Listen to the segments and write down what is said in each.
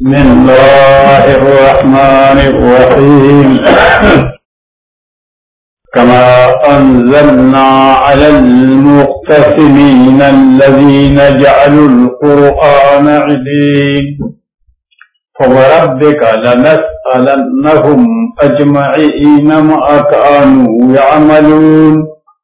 بسم الله الرحمن الرحيم كما أنزلنا على المقتسمين الذين جعلوا القرآن عضين فوربك لنسألنهم أجمعين ما كانوا يعملون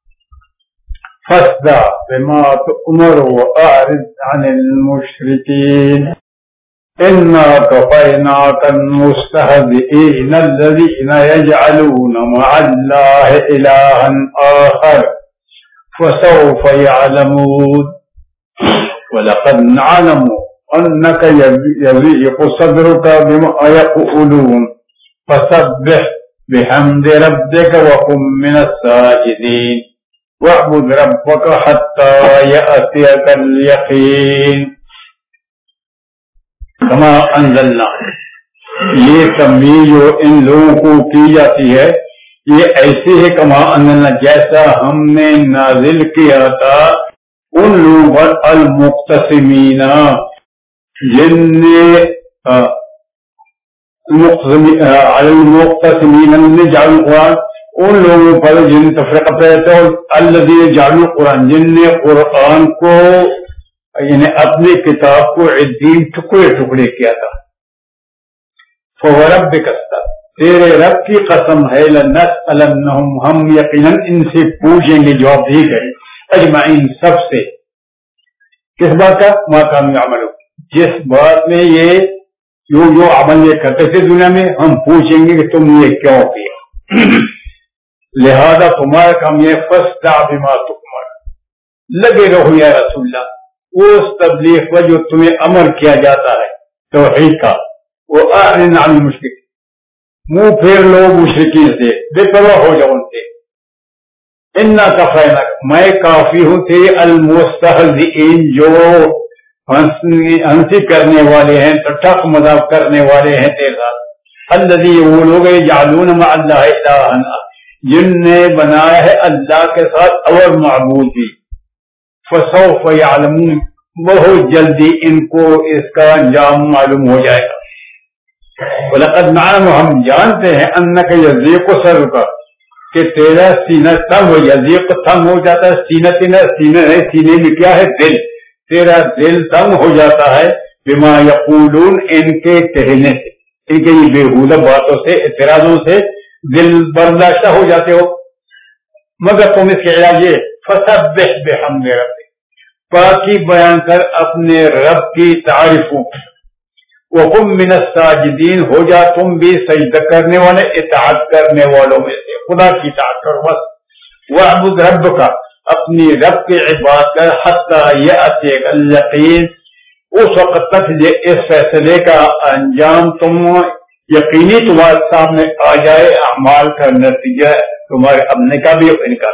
فاصدع بما تؤمر وأعرض عن المشركين إنا كفيناك المستهزئين الذين يجعلون مع الله إلها آخر فسوف يعلمون ولقد نعلم أنك يضيق صدرك بما يقولون فسبح بحمد ربك وكن من الساجدين واعبد ربك حتى يأتيك اليقين کما انزلنا. یہ تنبیہ جو ان لوگوں کو کی جاتی ہے یہ ایسی ہے کما انزلنا جیسا ہم نے نازل کیا تھا ان لوگوں پر المقتسمین جن نے المقتسمین نے جعل القرآن ان لوگوں پر جن تفریقہ پیدا الذین جعلوا القرآن جن نے قرآن کو یعنی اپنی کتاب کو عدین ٹکڑے ٹکڑے کیا تھا. فوربک تیرے رب کی قسم ہے لنسألنہم ہم یقیناً ان سے پوچھیں گے جواب دی گئے اجمعین سب سے کس بات کا ما کانوا یعملون جس بات میں یہ جو عمل یہ کرتے تھے دنیا میں ہم پوچھیں گے کہ تم یہ کیوں کیا. لہذا تمہارا کام یہ فاصدع بما تؤمر لگے رہو یا رسول اللہ اس تبلیغ پر جو تمہیں امر کیا جاتا ہے توحید کا. وہ اعرض عن المشرکین منہ پھیر لو مشرکین سے بے پرواہ ہو جاؤ ان سے. انا کفیناک میں کافی ہوں تیرے المستہزئین جو ہنسی کرنے والے ہیں ٹھٹھ مذاق کرنے والے ہیں تیرے ساتھ. الذی وہ لوگ یجعلون مع اللہ الہا جن نے بنایا ہے اللہ کے ساتھ اور معبود بھی. فسوف یعلمون بہت جلدی ان کو اس کا انجام معلوم ہو جائے گا. وَلَقَدْ نَعْلَمُ ہم جانتے ہیں أَنَّكَ يَضِيقُ صَدْرُكَ کہ تیرا سینہ تنگ ہو یضیق تنگ ہو جاتا ہے. سینے میں کیا ہے دل. تیرا دل تنگ ہو جاتا ہے بما یقولون ان کے کہنے سے ان کے بےہودہ باتوں سے اعتراضوں سے دل برداشتہ ہو جاتے ہو. مگر تم اس کے علاج یہ فسبح بحمد ربک پاکی بیان کر اپنے رب کی تعریفوں. وقم من الساجدین ہو جا تم بھی سجدہ کرنے والے اطاعت کرنے والوں میں سے خدا کی اطاعت کرو بس. واعبد ربک اپنی رب کی عبادت کر حتی یأتیک الیقین اس وقت تک اس فیصلے کا انجام تم یقینی تمہارے سامنے آ جائے اعمال کا نتیجہ تمہارے اپنے کا بھی اور ان کا.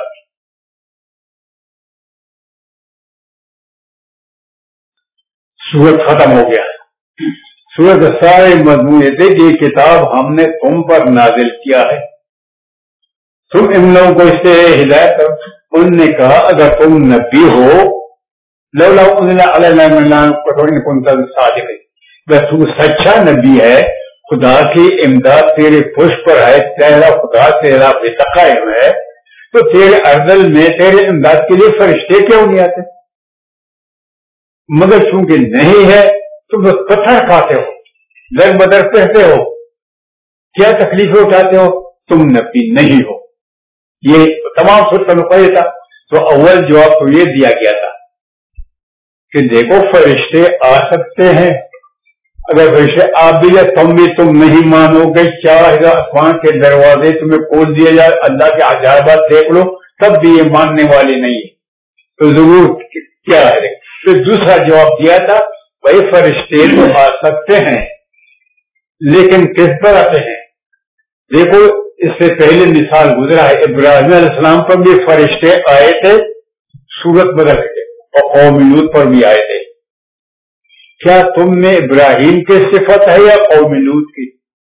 سورت ختم ہو گیا. سورت سارے مضمون تھے کہ یہ کتاب ہم نے تم پر نازل کیا ہے تم ان لوگوں کو اس سے ہدایت کرو. ان نے کہا اگر تم نبی ہو لولا انزل علینا من القرآن ان كنت صادقین اگر تو سچا نبی ہے خدا کی امداد تیرے پشت پر ہے تیرا خدا تیرا بے قائم ہے تو تیرے ارذل میں تیرے امداد کے لیے فرشتے کیوں نہیں آتے. مگر چونکہ نہیں ہے تم بس پتھر کھاتے ہو در بدر کہتے ہو کیا تکلیفیں اٹھاتے ہو تم نبی نہیں ہو. یہ تمام سورت کا نقطہ تھا. تو اول جواب تو یہ دیا گیا تھا کہ دیکھو فرشتے آ سکتے ہیں اگر فرشتے آپ بھی جائے تم نہیں مانو گے چاہے آسمان کے دروازے تمہیں کھول دیا جائے اللہ کے عجائبات دیکھ لو تب بھی یہ ماننے والے نہیں ہے تو ضرور کیا ہے. پھر دوسرا جواب دیا تھا بھائی فرشتے تو آ سکتے ہیں لیکن کس پر آتے ہیں. دیکھو اس سے پہلے مثال گزرا ہے ابراہیم علیہ السلام پر بھی فرشتے آئے تھے صورت بدل کے اور قوم لوط پر بھی آئے تھے. کیا تم میں ابراہیم کی صفت ہے یا قوم لوط کی؟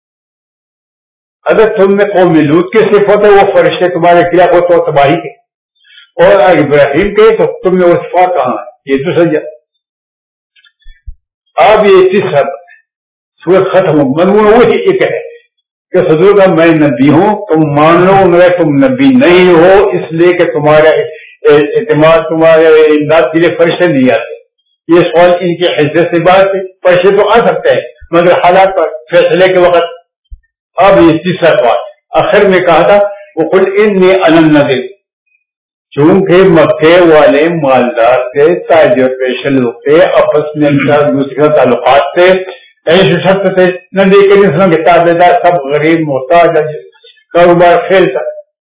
اگر تم میں قوم لوط کی صفت ہے وہ فرشتے تمہارے خلاف ہو تو تباہی کے اور ابراہیم کے تو تم میں وہ صفات کہاں ہے. یہ تو سجا اب یہ تیسرا سورت ختم ہو. مضمون وہی ایک ہے کہ حضور کا میں نبی ہوں, تم مان لو مگر تم نبی نہیں ہو, اس لیے کہ تمہارا اعتماد تمہارے امداد کے لیے فرشتے نہیں آتے. یہ سوال ان کی حیثیت سے بات ہے. فرشتے تو آ سکتے ہیں مگر حالات پر فیصلے کے وقت. اب یہ تیسرا سوال آخر میں کہا تھا وہ قل انی انا النذیر, چونکہ مکے والے مالدار تھے, تاجر پیش لوگ تھے, آپس میں دوسرے کا تعلقات تھے, ایسے شخص تھے نبی کریم صلی اللہ علیہ وسلم کے تابعدار سب غریب محتاج کاروبار فیل تھا.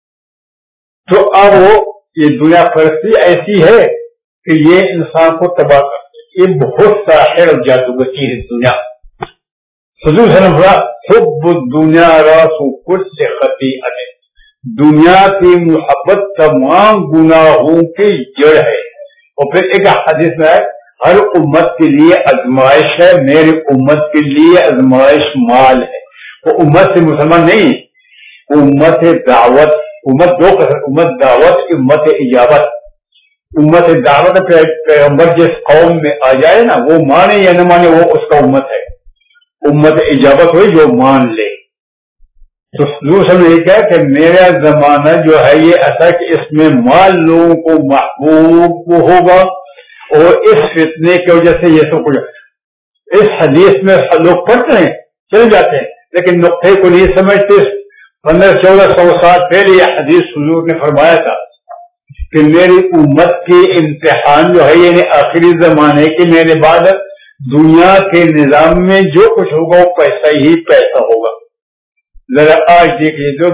تو اب وہ یہ دنیا پرستی ایسی ہے کہ یہ انسان کو تباہ کرتے. یہ بہت ساحر اور جادوگر چیز ہے دنیا. حضور صلی اللہ علیہ وسلم حب الدنیا راس کل خطیئۃ, دنیا کی محبت تمام گناہوں کی جڑ ہے. اور پھر ایک حدیث میں ہے ہر امت کے لیے آزمائش ہے, میری امت کے لیے آزمائش مال ہے. وہ امت سے مسلمان نہیں, امت دعوت, امت دو قسم, امت دعوت, امت اجابت. امت دعوت پیغمبر جس قوم میں آ جائے نا وہ مانے یا نہ مانے وہ اس کا امت ہے. امت اجابت ہوئی جو مان لے. تو دوسرا یہ کہا کہ میرا زمانہ جو ہے یہ ایسا کہ اس میں مال لوگوں کو محبوب ہوگا, اور اس فتنے کی وجہ سے یہ سب کچھ. اس حدیث میں لوگ پڑھتے ہیں چل جاتے ہیں لیکن نقطے کو نہیں سمجھتے. 1500-1400 سال پہلے یہ حدیث حضور نے فرمایا تھا کہ میری امت کی امتحان جو ہے یعنی آخری زمانے کے میرے بعد دنیا کے نظام میں جو کچھ ہوگا وہ پیسہ ہی پیسہ ہوگا. ذرا آج دیکھیے جو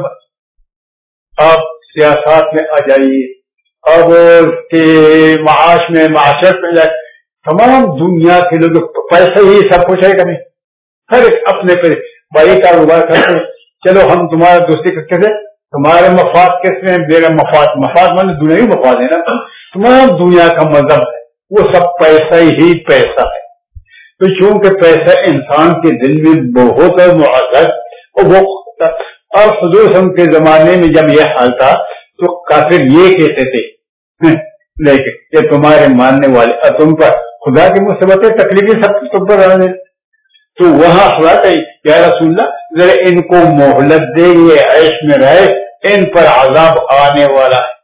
آپ سیاست میں آ جائیے, اب کے معاش میں معاشرت میں جائے, تمام دنیا کے لوگ پیسے ہی سب کچھ ہے. کبھی ہر ایک اپنے پہ بھائی کاروبار کرتے, چلو ہم تمہارا دوستی کرتے تھے, تمہارے مفاد کس میں, میرا مفاد, مفاد مطلب دنیا ہی مفاد ہے نا. تمام دنیا کا مذہب ہے وہ سب پیسہ ہی پیسہ ہے. تو چونکہ پیسہ انسان کے دل میں بہت معزز اور وہ, اور حضور صلی اللہ علیہ وسلم کے زمانے میں جب یہ حال تھا تو کافر یہ کہتے تھے لیکن یہ تمہارے ماننے والے اور تم پر خدا کی مصیبتیں تکلیفیں سب تم پر رہنے. تو وہاں خدا کہ یا رسول اللہ ذرا ان کو مہلت دے, یہ عیش میں رہے, ان پر عذاب آنے والا ہے.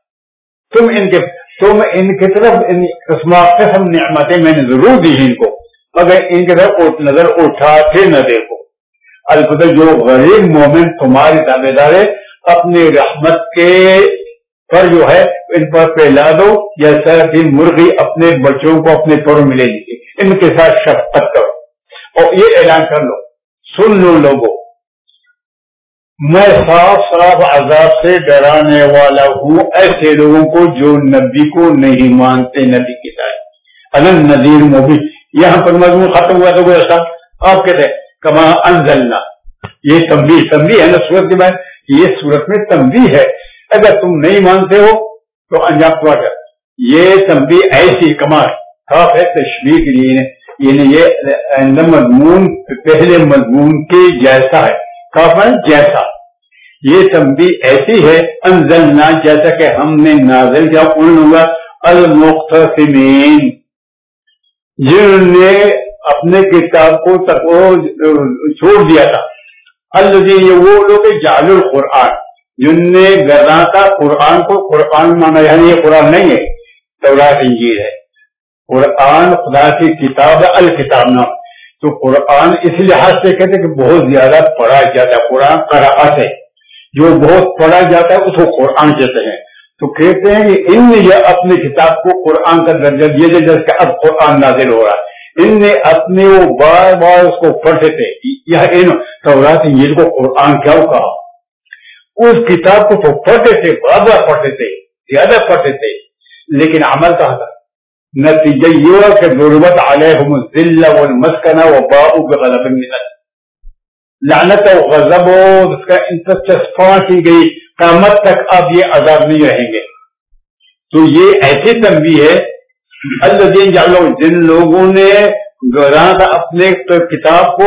تم ان کی طرف قسم نعمتیں میں نے ضرور دی ان کو, مگر ان کی طرف نظر اٹھاتے نہ دیکھو. البتہ جو غریب مومن تمہاری تابع دار ہے اپنی رحمت کے پر جو ہے ان پر پھیلا دو, جیسا کہ مرغی اپنے بچوں کو اپنے پروں میں لے لیتی, ان کے ساتھ شفقت کرو. اور یہ اعلان کر لو, سن لو لوگوں, میں صاف صاف عذاب سے ڈرانے والا ہوں ایسے لوگوں کو جو نبی کو نہیں مانتے, نبی کی طرح الم نذیر مبین. یہاں پر مضمون ختم ہوا. تو ایسا آپ کہتے ہیں کما انزلنا, یہ تنبیہ ہے نا سورت کے بعد, یہ سورت میں تنبیہ ہے. اگر تم نہیں مانتے ہو تو انجام تمہارا. یہ تنبیہ ایسی کما خاص ہے تشبیہ کے لیے, یعنی یہ مضمون پہلے مضمون کے جیسا ہے, کافی جیسا. یہ تنبیہ ایسی ہے انزلنا جیسا کہ ہم نے نازل کیا ان لوگوں المقتسمین جنہوں نے اپنے کتاب کو چھوڑ دیا تھا. الذین وہ لوگ جعلوا القرآن جن نے گراتا قرآن کو. قرآن مانا یعنی یہ قرآن نہیں ہے, تورات انجیل ہے. قرآن خدا کی کتاب ہے, الکتاب نام. تو قرآن اس لحاظ سے کہتے کہ بہت زیادہ پڑھا جاتا ہے. قرآن قراءت ہے, جو بہت پڑھا جاتا ہے اس کو قرآن کہتے ہیں. تو کہتے ہیں کہ ان نے یہ اپنی کتاب کو قرآن کا درجہ دیا جائے جیسے کہ اب قرآن نازل ہو رہا ہے. ان نے اپنے وہ بار بار اس کو پڑھتے تھے. ان تورات انجیل کو قرآن کیا کہا, اس کتاب کو تو پڑھتے تھے, بار بار پڑھتے تھے, زیادہ پڑھتے تھے, لیکن عمل کہا تھا. نتیجہ یہ ہوا کہ ضربت علیہم الذلہ والمسکنہ وباؤوا بغضب من اللہ, لعنت و غضب اس کا انتشفا کی گئی, قیامت تک اب یہ عذاب نہیں رہیں گے. تو یہ ایسی تنبیہ ہے الذین جعلوا, جن لوگوں نے گراں تھا اپنے کتاب کو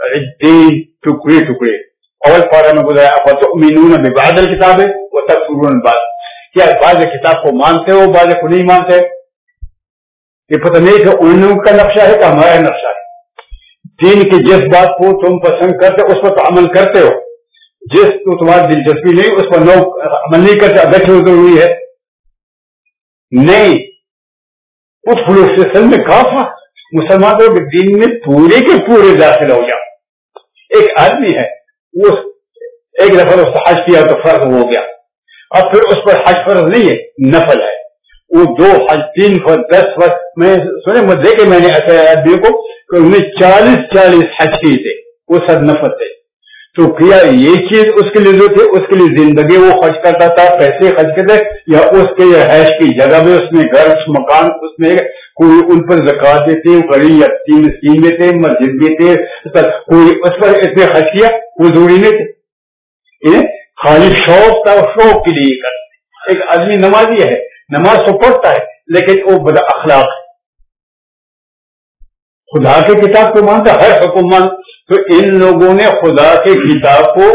ٹکڑے ٹکڑے. اول پارہ میں گزارا فتؤمنون ببعض الکتاب وتکفرون ببعض, کیا بعض کتاب کو مانتے ہو بعض کو نہیں مانتے؟ یہ پتہ نہیں کہ ان لوگوں کا نقشہ ہے کہ ہمارا نقشہ ہے. دین کی جس بات کو تم پسند کرتے اس پر تو عمل کرتے ہو، جس کو تمہاری دلچسپی نہیں اس پر عمل نہیں کرتے، اگرچہ وہ ضروری ہے نہیں۔ اس فلسفے میں کافا مسلمانوں کے دین میں پورے کے پورے داخل ہو جاؤ۔ ایک آدمی ہے وہ ایک دفعہ اس حج کیا تو فرض ہو گیا، اب پھر اس پر حج فرض نہیں ہے نفل ہے، وہ 2 حج 3 فرض 10 فرض، میں سنے مجھے کہ میں نے ایسے آدمی کو کہ انہیں 40 حج کیے تھے، وہ سب نفل تھے، تو کیا یہ چیز اس کے لیے جو تھی اس کے لیے زندگی وہ خرچ کرتا تھا، پیسے خرچ کرتے، یا اس کے رہائش کی جگہ میں اس میں گھر مکان اس میں کوئی ان پر زکات دیتے، غریب یتیم مسکین میں تھے، مسجد میں تھے، کوئی اس پر اتنے خرچ کیا، وہ ضروری نہیں تھے، خالی شوق تھا، شوق کے لیے کرتے۔ ایک آدمی نمازی ہے، نماز تو پڑھتا ہے لیکن وہ بد اخلاق ہے، خدا کی کتاب کو مانتا، ہر حکم مان، تو ان لوگوں نے خدا کی کتاب کو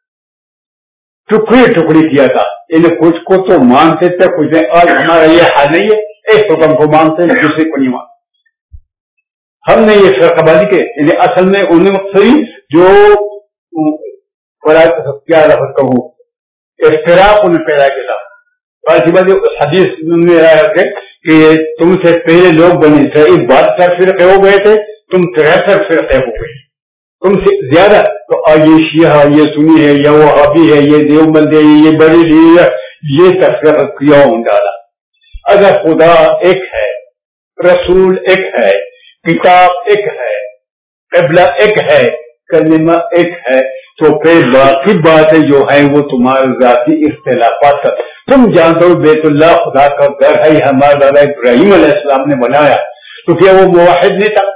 ٹکڑی ٹکڑی کیا تھا، انہیں کچھ کو تو مانتے تھے کچھ نہیں۔ آج ہمارا یہ حال نہیں ہے، ایک حکم کو مانتے ہیں دوسرے کو نہیں مانتے۔ ہم نے یہ فرقہ بازی کے یعنی اصل میں انہیں جو کیا لفظ کہوں اختراق انہیں پیدا کیا تھا۔ حدیث میں آیا کہ تم سے پہلے لوگ بنی اسرائیل 72 فرقے ہو گئے تھے، تم 63 فرقے ہو گئے، تم سے زیادہ۔ تو یہ شیعہ، یہ سنی ہے، یہ وہابی ہے، یہ دیوبند ہے، یہ بریلی ہے، یہ تفسیر کیا ڈالا۔ اگر خدا ایک ہے، رسول ایک ہے، کتاب ایک ہے، قبلہ ایک ہے، کلمہ ایک ہے، تو پھر باقی باتیں جو ہیں وہ تمہارے ذاتی اختلافات، تم جانتے ہو بیت اللہ خدا کا گھر ہے، ہمارے دادا ابراہیم علیہ السلام نے بنایا، تو کیا وہ موحد نہیں تھا؟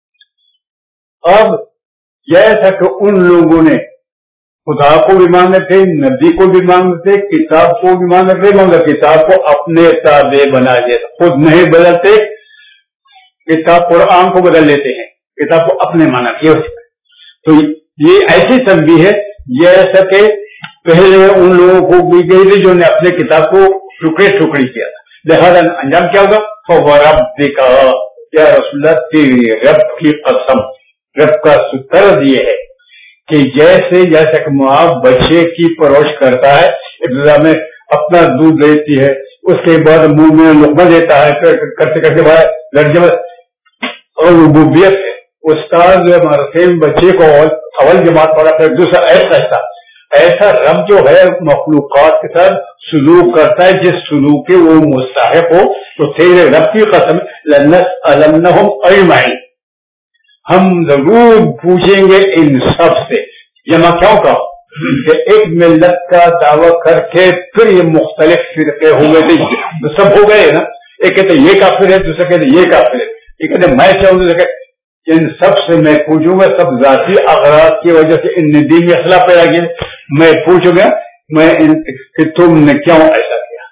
اب جیسا کہ ان لوگوں نے خدا کو بھی مانتے تھے، نبی کو بھی مانتے تھے، کتاب کو بھی مانتے تھے، مگر کتاب کو اپنے تابع بنا دیتے، خود نہیں بدلتے، کتاب قرآن کو بدل لیتے ہیں، کتاب کو اپنے مانا کیا۔ تو یہ ایسی تنبیہ ہے جیسا کہ پہلے ان لوگوں کو بھی گئی تھی جو نے اپنے کتاب کو ٹکڑے ٹکڑے کیا تھا، لہذا انجام کیا ہوگا؟ فَوَرَبِّكَ یا رسول اللہ تیری رب کی قسم، رب کا طرز یہ ہے کہ جیسا کہ ماں بچے کی پرورش کرتا ہے، ابتدا میں اپنا دودھ دیتی ہے، اس کے بعد منہ میں لقمہ دیتا ہے، پھر کرتے کرتے بعد لڑکے اور ربوبیت ہے۔ استاد جو مدرسے میں بچے کو اول جماعت پڑھا پھر دوسرا، ایسا رب جو ہے مخلوقات کے ساتھ سلوک کرتا ہے جس سلوک کے وہ مستحق ہو، تو تیرے رب کی قسم لنسألنہم اجمعین، ہم ضرور پوچھیں گے ان سب سے۔ جمع کیوں کا کہ ایک ملت کا دعویٰ کر کے پھر یہ مختلف فرقے ہو گئے تھے، سب ہو گئے نا، ایک کہتے یہ کافر ہے، دوسرے کہتے یہ کافر ہے، یہ کہتے میں چاہوں گا، ان سب سے میں پوچھوں گا، سب ذاتی اغراض کی وجہ سے ان دین میں اخلاق پیدا کیا، میں پوچھوں گا کہ تم نے کیوں ایسا کیا،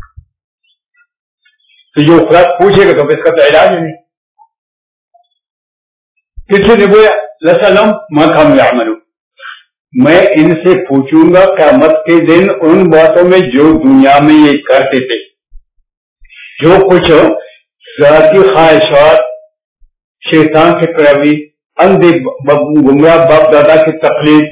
تو جو اخلاق پوچھے گا تو اس کا تو علاج نہیں۔ کسی نے بولا لسلم ما کانوا یعملون، میں ان سے پوچھوں گا قیامت کے دن ان باتوں میں جو دنیا میں یہ کرتے تھے، جو کچھ ذاتی خواہشات، شیطان کی پیروی، اندھے گمراہ باپ دادا کی تقلید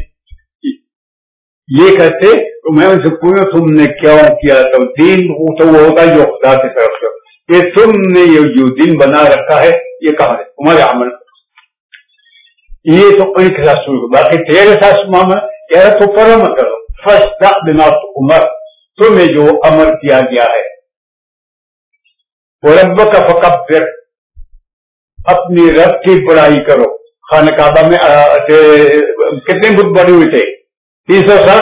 یہ کرتے، تو میں ان سے پوچھوں تم نے کیوں کیا؟ تو دین تو وہ ہوتا ہے جو خدا کی طرف سے، یہ تم نے یہ جو دین بنا رکھا ہے یہ کہاں ہے؟ تمہارے عمل، یہ تو ان کے ساتھ شروع، باقی تیرے ساتھ معاملہ کہہ رہا تو کرو مت کرو، فاصدع بما تؤمر، تمہیں جو امر کیا گیا ہے، وربک فکبر، اپنی رب کی بڑائی کرو۔ خانہ کعبہ میں کتنے بت بڑے ہوئے تھے؟ 360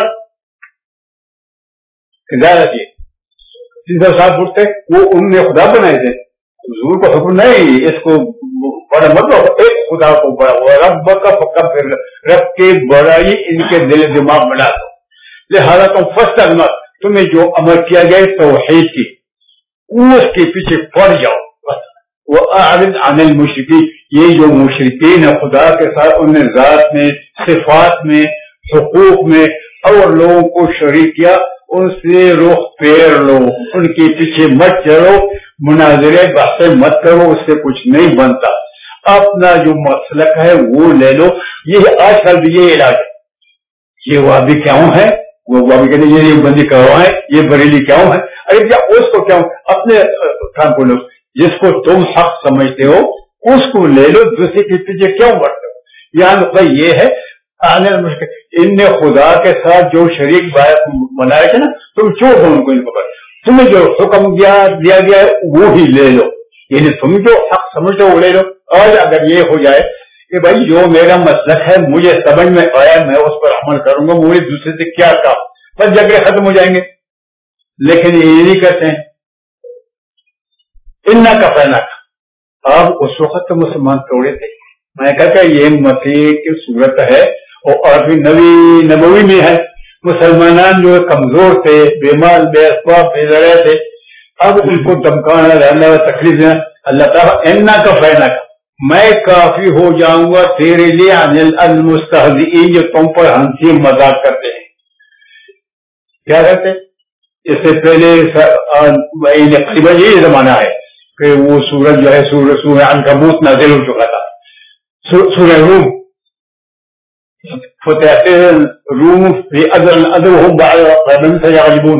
زیادہ تھے، 360 بت تھے، وہ انہوں نے خدا بنائے تھے، حضور کو حکم نہیں اس کو بڑا مطلب ایک خدا کو بڑا، رب کا فکبر، رب کی بڑائی ان کے دل دماغ بنا دو، لہذا تم فاصدع، تمہیں جو امر کیا گیا توحید کی، اس کے پیچھے پڑ جاؤ، وَأَعْرِضْ عَنِ الْمُشْرِكِينَ، یہ جو مشرکین ہے خدا کے ساتھ، انہیں ذات میں، صفات میں، حقوق میں اور لوگوں کو شریک کیا، ان سے رخ پھیر لو، ان کے پیچھے مت چلو، مناظرے بحثیں مت کرو، اس سے کچھ نہیں بنتا۔ اپنا جو مسلک ہے وہ لے لو. یہ آج کل بھی یہ علاج ہے. یہ وہابی کیوں ہے, وہ وہابی کہتے ہیں یہ بندی کیوں ہے, یہ بریلی کیوں ہے. ارے کیا اس کو کیوں, اپنے کام کو لو. جس کو تم حق سمجھتے ہو اس کو لے لو, دوسرے کے پیچھے کیوں بڑھتے ہو. یہاں نقطہ یہ ہے ان نے خدا کے ساتھ جو شریک بنائے تھے نا, تم چھوڑ دو ان کو, ان کو تمہیں جو حکم دیا گیا ہے وہ ہی لے لو. یعنی تم جو حق سمجھتے ہو وہ لے لو. اور اگر یہ ہو جائے کہ بھائی جو میرا مسلک ہے مجھے سمجھ میں آیا, میں اس پر عمل کروں گا, مجھے دوسرے سے کیا کہا, بس جگہ ختم ہو جائیں گے. لیکن یہ نہیں کرتے ہیں. ان کا پہنا تھا اب اس وقت تو مسلمان توڑے تھے. میں کہتا یہ مسیح کی صورت ہے اور بھی نبوی میں ہے. مسلمان جو کمزور تھے, بے مال بے اسباب بے ذرا تھے, اب ان کو دمکانا رہنا تکلیف دینا. اللہ تعالیٰ اینا کا فینا کا میں کافی ہو جاؤں گا تیرے لیے عن المستہزئین جو تم پر ہنسی مذاق کرتے ہیں. کیا کرتے ہیں؟ اس سے پہلے قریباً یہی زمانہ ہے کہ وہ سورج جو ہے سورہ عنکبوت نازل ہو چکا تھا. سورہ روم فتح روم فی ادرهم بعد غلبهم سيغلبون.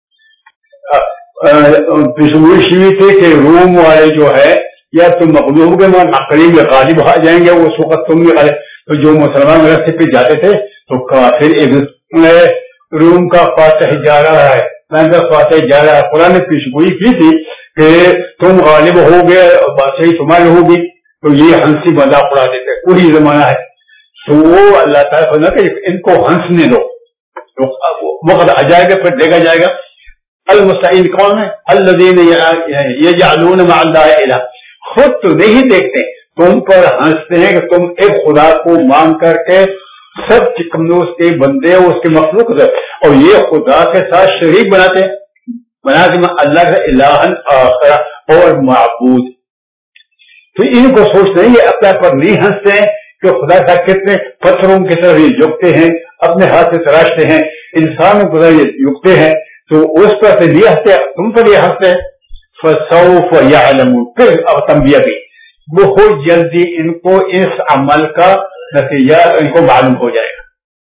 پیشگوئی شیوی تھے کہ روم والے جو ہے یا تم مغلوب کے قریب غالب آ جائیں گے, اس وقت تم بھی غالب. تو جو مسلمان راستے پہ جاتے تھے تو کافر روم کا فاتح جا رہا ہے, فاتح جا رہا ہے. قرآن نے پیشگوئی کی تھی کہ تم غالب ہو گے, بادشاہی تمہاری ہوگی, تو یہ ہنسی مذاق اڑا دیتے. وہی زمانہ ہے. تو وہ اللہ تعالیٰ نے کہ ان کو ہنسنے دو, وقت آ جائے گا پھر دیکھا جائے گا. المستعین کون ہے؟ الذین یجعلون مع اللہ الہ. خود تو نہیں دیکھتے, تم پر ہنستے ہیں کہ تم ایک خدا کو مان کر کے سب چکموں کے بندے ہو, اس کے مخلوق ہے, اور یہ خدا کے ساتھ شریک بنا کے اللہ کا الہن آخر اور معبود. تو ان کو سوچتے ہیں, یہ اپنے پر نہیں ہنستے ہیں کہ خدا کا کتنے پتھروں کی طرح یہ جھکتے ہیں, اپنے ہاتھ سے تراشتے ہیں, انسانوں کی طرح یہ جھکتے ہیں, تو اس پر سے یہ ہنستے, تم پر یہ ہنستے. فسوف یعلمون. پھر اب تنبیہ بھی بہت جلدی ان کو اس عمل کا نتیجہ ان کو معلوم ہو جائے گا.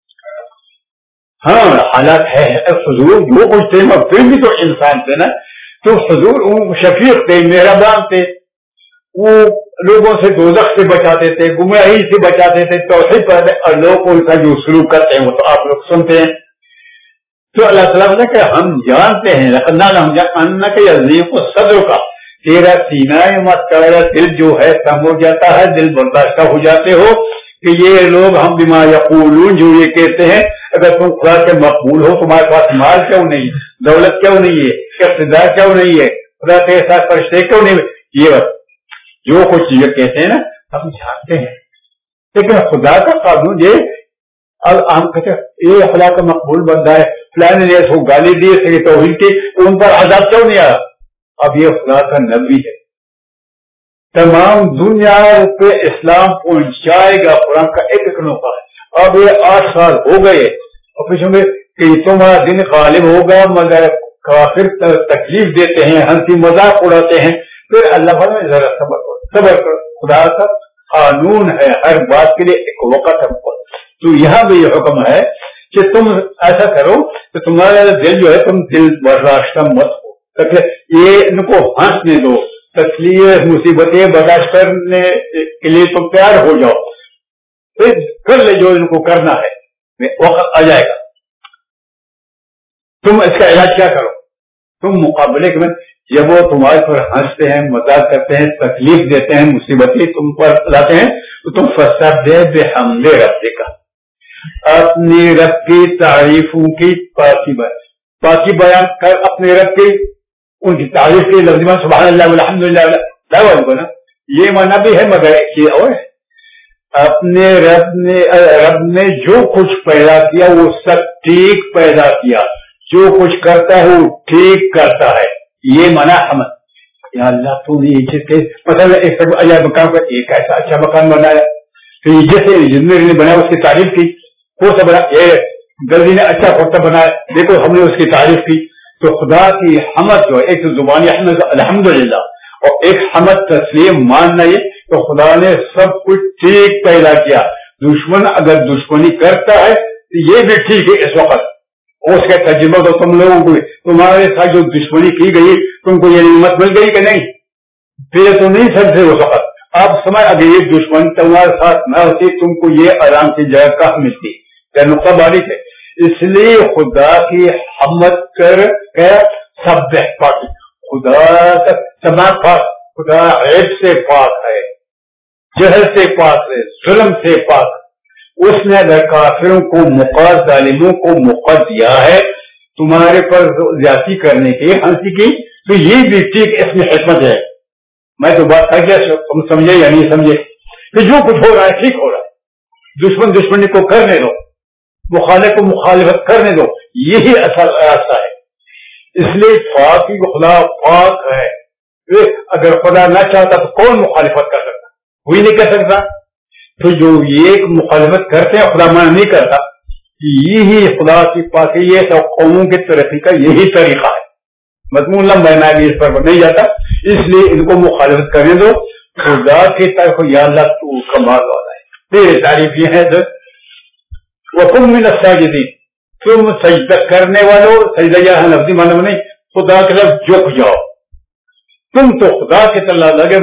ہاں حالات ہے حضور جو کچھ تھے, پھر بھی تو انسان تھے نا, تو حضور شفیق تھے, مہربان تھے, وہ لوگوں سے دوزخ سے بچاتے تھے, گمراہی سے بچاتے تھے, توحید پر, اور لوگ ان کا جو سلوک کرتے ہیں وہ تو آپ لوگ سنتے ہیں. تو اللہ تعالیٰ نے کہ ہم جانتے ہیں کو صدر کا تیرا سینہ مت کر, دل جو ہے تنگ ہو جاتا ہے, دل برداشت ہو جاتے ہو کہ یہ لوگ ہم بما یقولون جو یہ کہتے ہیں, اگر تم خدا کے مقبول ہو, تمہارے پاس مال کیوں نہیں, دولت کیوں نہیں ہے, اقتدار کیوں نہیں ہے, خدا کے ساتھ فرشتے کیوں نہیں, یہ جو کچھ یہ کہتے ہیں نا ہم جانتے ہیں. لیکن خدا کا قانون یہ, اب ہم کہتے ہیں یہ خدا کا مقبول بندہ ہے, فلاں نے اس کو گالی دی اس کی توہین کی, ان پر عذاب کیوں نہیں آیا. اب یہ خدا کا نبی ہے, تمام دنیا پہ اسلام پہنچائے گا, قرآن کا ایک نقطہ ہے. اب یہ 8 سال ہو گئے اور پیچھے میں کہ تمہارا دن غالب ہوگا, مگر کافر تکلیف دیتے ہیں, ہنسی مذاق اڑاتے ہیں. پھر اللہ فرمائے ذرا صبر کرو, خدا کا قانون ہے, ہر بات کے لیے ایک وقت ہے. تو یہاں بھی یہ حکم ہے کہ تم ایسا کرو کہ تمہارا دل جو ہے تم دل برداشت مت ہو, یہ ان کو ہنسنے دو, تکلیف مصیبتیں برداشت کرنے کے لیے تم تیار ہو جاؤ, پھر کر لے جو ان کو کرنا ہے, وقت آ جائے گا. تم اس کا علاج کیا کرو, تم مقابلے میں جب وہ تمہارے پر ہنستے ہیں, مذاق کرتے ہیں, تکلیف دیتے ہیں, مصیبتیں تم پر لاتے ہیں, تو تم فسبح بحمد ربک, اپنی رب کی تعریفوں کی پاکی بیان کر, اپنے رب کی ان کی تعریف کی لفظ سبحان اللہ الحمدللہ. یہ معنی بھی ہے مگر یہ اور اپنے رب نے جو کچھ پیدا کیا وہ سب ٹھیک پیدا کیا, جو کچھ کرتا ہے وہ ٹھیک کرتا ہے. یہ معنی حمد. یا اللہ تو نے یہ چیز کہ مثلا ایک مکان پر ایک ایسا اچھا مکان بنایا, تو یہ جیسے انجینئر نے بنایا اس کی تعریف کی, کورس بنا, یہ گلدی نے اچھا کورس بنایا, دیکھو ہم نے اس کی تعریف کی. تو خدا کی حمد جو ہے ایک زبانی الحمدللہ, اور ایک حمد تسلیم ماننا یہ تو خدا نے سب کچھ ٹھیک پیدا کیا. دشمن اگر دشمنی کرتا ہے تو یہ بھی ٹھیک ہے اس وقت. اس کا تجربہ تو تم لوگوں کو تمہارے ساتھ جو دشمنی کی گئی تم کو یہ نعمت مل گئی کہ نہیں؟ پھر تو نہیں سکتے اس وقت. آپ سمجھ اگر یہ دشمن تمہارے ساتھ نہ ہوتی تم کو یہ آرام کی جگہ کہاں ملتی؟ کیا نقطہ باریک ہے. اس لیے خدا کی حمد کر سب پاک خدا کا تمام پاک. خدا عیب سے پاک ہے, جہل سے پاک ہے, ظلم سے پاک. اس نے اگر کافروں کو موقع, ظالموں کو موقع دیا ہے تمہارے پر زیادتی کرنے کی, ہنسی کی, تو یہ بھی ٹھیک اس میں حکمت ہے. میں تو بات کر کے تم سمجھے یا نہیں سمجھے کہ جو کچھ ہو رہا ہے ٹھیک ہو رہا ہے. دشمن دشمنی کو کرنے دو, مخالف کو مخالفت کرنے دو, یہی اصل راستہ ہے. اس لیے پاک خدا پاک ہے. اگر خدا نہ چاہتا تو کون مخالفت کر سکتا؟ کوئی نہیں کر سکتا. تو جو یہ مخالفت کرتے ہیں خدا منع نہیں کرتا. یہی خدا کی پاکیت اور قوموں کی ترقی کا یہی طریقہ ہے. مضمون لمبا ہے, میں بھی اس پر نہیں جاتا, اس لیے ان کو مخالفت کرنے دو. خدا کی طرف یا اللہ تو کمال والا ہے. تیری تعریف یہ ہے وَقُمْ مِنَ السَّاجِدِينَ, تم سجدہ کرنے والوں, سجدہ یہاں لفظی معنی میں نہیں, خدا کی طرف جھک جاؤ. تم تو خدا کے طرف لگے,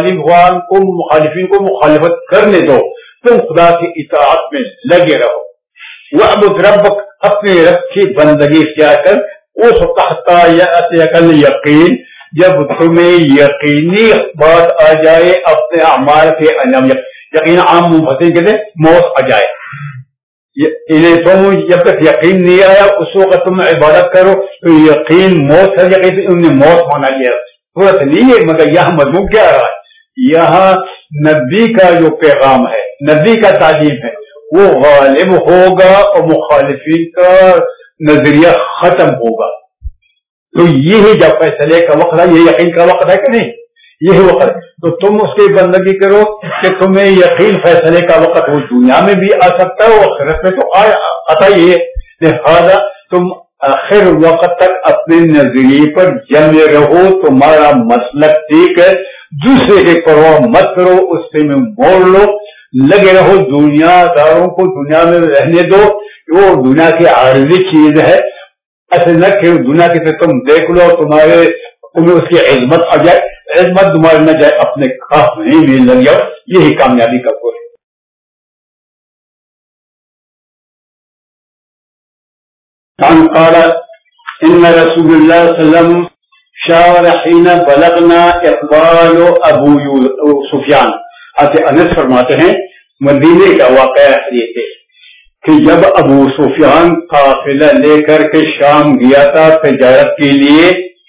مخالفین کو مخالفت کرنے دو, تم خدا کی اطاعت میں لگے رہو. وَعْبُدْ رَبَّكَ, اپنے رب کی بندگی کیا کر. اس حَتَّىٰ يَأْتِيَكَ الْيَقِينُ, جب تمہیں یقینی بات آ جائے اپنے اعمال کے انجام. یقین عام مفسرین کہتے ہیں موت آ جائے. انہیں تم جب تک یقین نہیں آیا اس وقت تم عبادت کرو تو یقین موت ہے. یقین انہیں موت مانا لیا صورت نہیں ہے. مگر یہاں مضمون کیا رہا ہے, یہاں نبی کا جو پیغام ہے, نبی کا تعلیم ہے, وہ غالب ہوگا اور مخالفین کا نظریہ ختم ہوگا. تو یہی جب فیصلے کا وقت ہے, یہ یقین کا وقت ہے کہ نہیں, یہی وقت ہے. تو تم اس کی بندگی کرو کہ تمہیں یقین فیصلے کا وقت وہ دنیا میں بھی آ سکتا ہے اور آخرت میں تو آتا ہی ہے. لہذا تم آخر وقت تک اپنے نظریے پر جمے رہو. تمہارا مسلک ٹھیک ہے, دوسرے کی پرواہ مت کرو, اس سے میں موڑ لو, لگے رہو. دنیا داروں کو دنیا میں رہنے دو, وہ دنیا کی عارضی چیز ہے. ایسے نہ کہ دنیا کی تم دیکھ لو تمہیں اس کی عظمت آ جائے, عظمت تمہارے نہ جائے, اپنے خاص نہیں بھی لگ جاؤ. یہی کامیابی کا کوئی. قال ان رسول اللہ صلی اللہ علیہ وسلم شاور حين بلغنا اقبال ابو سفیان. انس فرماتے ہیں مدینے کا واقعہ یہ ہے کہ جب ابو سفیان قافلہ لے کر کے شام گیا تھا تجارت کے لیے,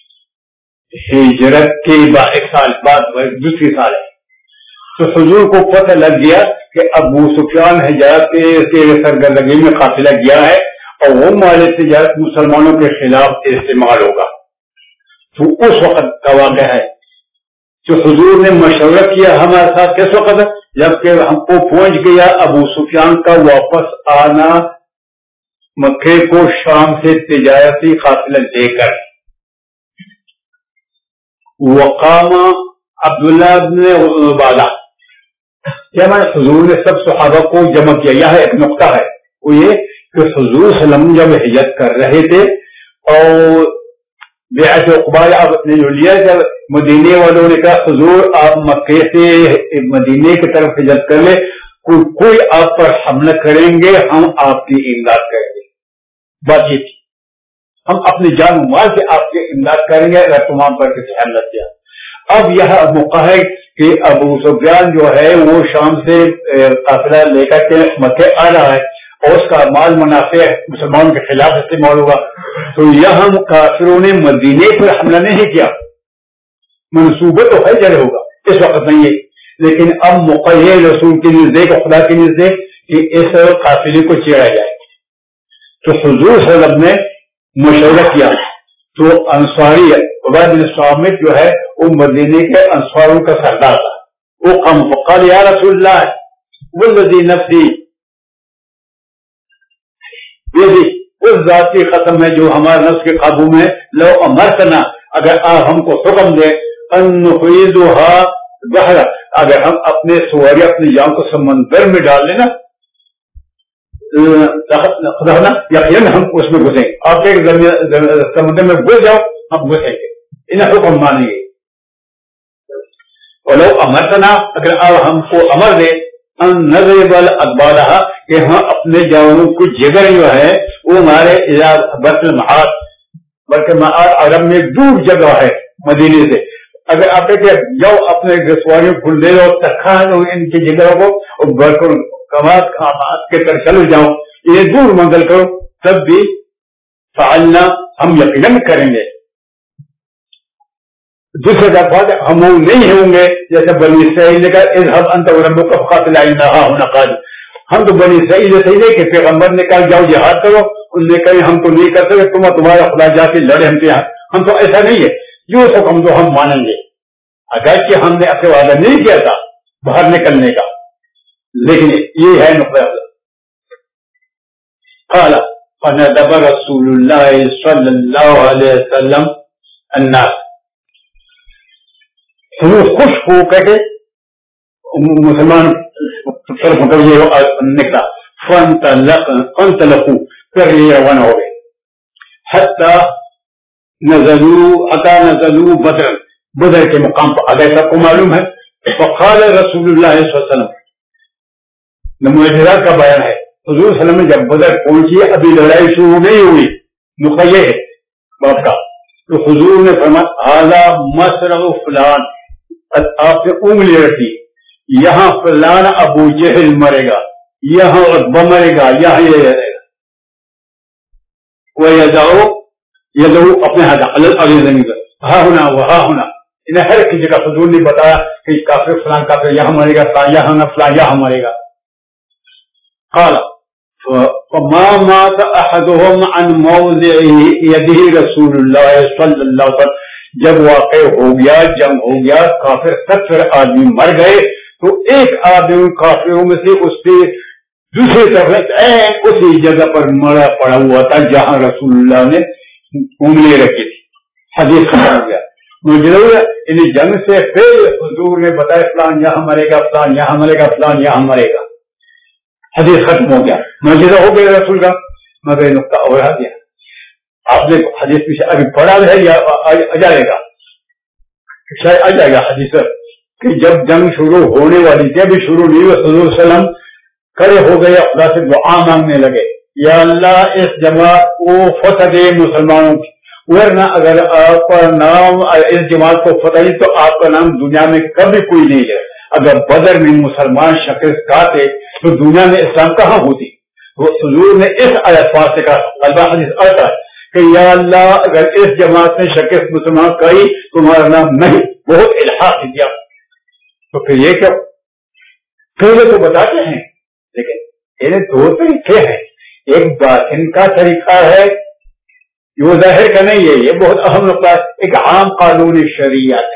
ہجرت کے ایک سال بعد دوسری سال ہے, تو حضور کو پتہ لگ گیا کہ ابو سفیان ہجرت کے سرگردگی میں قافلہ گیا ہے اور وہ مال تجارت مسلمانوں کے خلاف استعمال ہوگا. تو اس وقت کا واقعہ ہے جو حضور نے مشورہ کیا ہمارے ساتھ کس وقت, جبکہ ہم کو پہنچ گیا ابو سفیان کا واپس آنا مکے کو شام سے تجارتی قافلہ لے کر. وقام عبداللہ بن عبادہ, کیا میں حضور نے سب صحابہ کو جمع کیا. یہاں ایک نقطہ ہے, وہ یہ کہ حضور صلی اللہ علیہ وسلم جب ہجرت کر رہے تھے اور بیعت عقبہ آپ نے جو لیا, جب مدینے والوں نے کہا حضور آپ مکے سے مدینے کی طرف ہجرت کر لیں, کوئی آپ پر حملہ کریں گے ہم آپ کی امداد کریں گے. بات یہ تھی, ہم اپنی جان و مال سے آپ کی امداد کریں گے اگر تمام پر کسی حملہ کیا. اب یہ موقع ہے کہ ابو سفیان جو ہے وہ شام سے قافلہ لے کر کے مکے آ رہا ہے اور اس کا مال منافع مسلمانوں کے خلاف استعمال ہوگا. تو یہاں کافروں نے مدینے پر حملہ نہیں کیا, منصوبہ تو ہے جلد ہوگا اس وقت نہیں ہے, لیکن اب موقع یہ رسول کے نزدیک اور خدا کے نزدیک کہ اس قافلے کو چیرا جائے. تو حضور صلی اللہ علیہ وسلم نے مشورہ کیا. تو انصاری عبید بن صامت جو ہے وہ مدینے کے انصاروں کا سردار تھا. وہ قام فقال یا رسول اللہ والذی نفسی, اس ذات کی قسم ہے جو ہمارے نفس کے قابو میں, لو امرتنا, اگر آپ ہم کو حکم دے انخیدها بحر، اگر ہم اپنے سواری اپنی جان کو سمندر میں ڈال لینا یقین ہم اس میں گھسیں گے. آپ ایک سمندر میں گھس جاؤ ہم گھسیں گے، انہیں حکم مانیں گے. ولو امرتنا، اگر آپ ہم کو امر دے ان نضرب الادبارہ کہ ہم اپنے جانوں کو جگر جو ہے وہ ہمارے بس المعاد، بلکہ معاد عرب میں دور جگہ ہے مدینے سے، اگر آپ کہ جاؤ اپنے سواریوں کو لے لو تکھا ان کی جگہ کو اور بالکل کمات کے کر چلو جاؤ، یہ دور منزل کرو، تب بھی فعلنا ہم یقیناً کریں گے. دوسرے دفعہ ہم نہیں ہوں گے جیسے بنی اسرائیل نے کہا اذهب انت وربك فقاتلا اننا هاهنا قاعدون. ہم تو بنی اسرائیل جیسے نہیں کہ پیغمبر نے کہا جاؤ جہاد کرو، ان نے کہا ہم تو نہیں کر سکتے، تمہارا خدا جا کے لڑے ہم سے. ہم تو ایسا نہیں ہے، جو حکم تو ہم مانیں گے اگرچہ ہم نے اپنے وعدہ نہیں کیا تھا باہر نکلنے کا، لیکن یہ ہے نقطہ. قال فندب رسول اللہ صلی اللہ علیہ وسلم الناس، خوش ہو کر کے مسلمان نکلا. فانطلقوا، پھر یہ روانہ ہو گئے. حتی نزلوا بدر، بدر کے مقام پر. اگر سب کو معلوم ہے فقال رسول اللہ صلی اللہ علیہ وسلم، معجزات کا بیان ہے. حضور صلی اللہ علیہ وسلم جب بدر پہنچی ابھی لڑائی شروع نہیں ہوئی، نقطہ ہے بات کا، تو حضور نے فرمایا ھذا مسرع فلان، آپ نے انگلی رکھی یہاں فلان ابو جہل مرے گا، یہاں عتبہ مرے گا، یہاں یہ رہے گا. وہ یدعو اپنے ہاتھ علی زمین پر ہاں ہونا وہاں ہونا، انہیں ہر کسی جگہ حضور نے بتایا کہ کافر فلان کافر یہاں مرے گا، فلان یہاں نہ فلان یہاں مرے گا. قال فما مات احدهم عن موضع يده رسول اللہ صلی اللہ علیہ وسلم. جب واقع ہو گیا، جنگ ہو گیا، کافر 70 آدمی مر گئے، تو ایک آدمی کافروں میں سے اس کے دوسری طرف اسی جگہ پر مرا پڑا ہوا تھا جہاں رسول اللہ نے انگلی رکھی تھی. حدیث ختم ہو گیا. مجھے انہیں جنگ سے پھر حضور نے بتایا فلان یہاں مرے گا، فلان یہاں مرے گا، فلان یہاں مرے گا. حدیث ختم ہو گیا، معجزہ ہو گیا رسول کا. مگر نقطہ اور آ گیا، آپ نے حدیث پیچھے ابھی پڑھا ہے یا آ جائے گا، شاید آ جائے گا حدیث کہ جب جنگ شروع ہونے والی تھی، ابھی شروع نہیں ہوئی، حضور صلی اللہ علیہ وسلم کھڑے ہو گئے، خدا سے دعا مانگنے لگے یا اللہ اس جماعت کو فتح دے مسلمانوں کی، ورنہ اگر آپ کا نام اس جماعت کو فتح دی تو آپ کا نام دنیا میں کبھی کوئی نہیں ہے. اگر بدر میں مسلمان شکست کھاتے تو دنیا میں اسلام کہاں ہوتی. وہ حضور نے اس آیت پاک سے کہا، اللہ حدیث آتا ہے کہ یا اللہ اگر اس جماعت نے شکست مسلمان کہی تمہارا نام نہیں، بہت الحاق کیا. تو پھر یہ کیا پہلے تو بتاتے ہیں، لیکن انہیں دو طریقے ہیں. ایک باطن کا طریقہ ہے، وہ ظاہر کا نہیں ہے، یہ بہت اہم نقطہ ہے. ایک عام قانون شریعت ہے.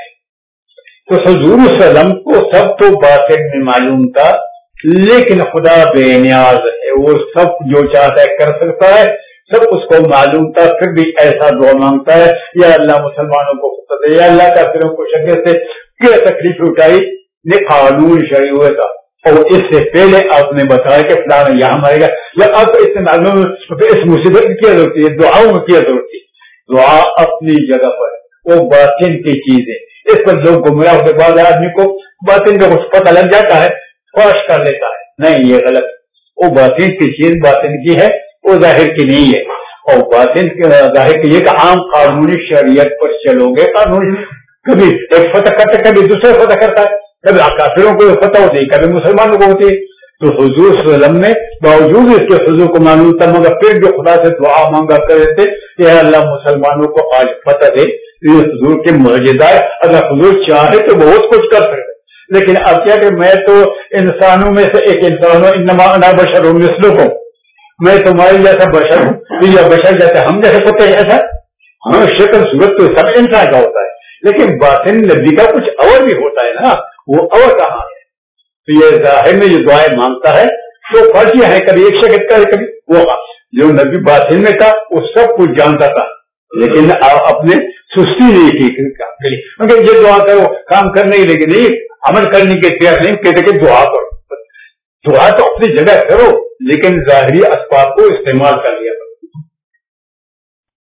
تو حضور صلی اللہ علیہ وسلم کو سب تو باطن میں معلوم تھا، لیکن خدا بے نیاز ہے، وہ سب جو چاہتا ہے کر سکتا ہے، سب اس کو معلوم تھا. پھر بھی ایسا دعا مانگتا ہے یا اللہ مسلمانوں کو فتح دے، یا اللہ کافروں کو شکست سے کیا تکلیف اٹھائی. یہ قانون شرعی ہوا تھا، اور اس سے پہلے آپ نے بتایا کہ فلاں یہاں مرے گا، یا آپ کو اس سے معلوم اس مصیبت کی کیا ضرورت ہے، دعاؤں میں کیا ضرورت ہے. دعا اپنی جگہ پر، وہ باطن کی چیز ہے. اس پر لوگ گمراہ ہوتے، بعض آدمی کو باطن کا کچھ پتہ لگ جاتا ہے، خواہش کر لیتا ہے. نہیں، یہ غلط. وہ باطن کی چیز باطن کی ہے، وہ ظاہر کی نہیں ہے. اور باطن ظاہر کی یہ کہ عام قانونی شریعت پر چلو گے، قانون کبھی ایک فتح کرتا ہے، کبھی دوسرا فتح کرتا ہے، کبھی کافروں کو فتح ہوتی ہے، کبھی مسلمانوں کو ہوتی ہے. تو حضور صلی اللہ علیہ وسلم نے باوجود اس کے حضور کو معلوم تھا، مگر پھر جو خدا سے دعا مانگا کرتے تھے کہ اللہ مسلمانوں کو آج فتح دے. یہ حضور کے معجزہ ہے. اگر حضور چاہے تو بہت کچھ کر سکتے، لیکن اب کیا کہ میں تو انسانوں میں سے ایک انسان ہوں، انما انا بشر مثلکم، میں تمہاری جیسا بشر ہوں، یا بشر جیسے ہم جیسے ہوتے ہیں ایسا. ہاں شکل صورت تو سب انسان کا ہوتا ہے، لیکن باطن نبی کا کچھ اور بھی ہوتا ہے نا، وہ اور کہاں ہے. تو یہ ظاہر میں یہ دعائیں مانگتا ہے تو فرض یہ ہے، کبھی ایک شکل کا ہے، کبھی وہ. جو نبی باطن میں تھا وہ سب کچھ جانتا تھا، لیکن اپنے سستی نہیں کی کام کے لیے، کیونکہ یہ دعا کرو کام کرنے کے لیے نہیں، عمل کرنے کے تیار نہیں کہتے کہ دعا کرو، دعا تو اپنی جگہ کرو لیکن ظاہری اسباب کو استعمال کر لیا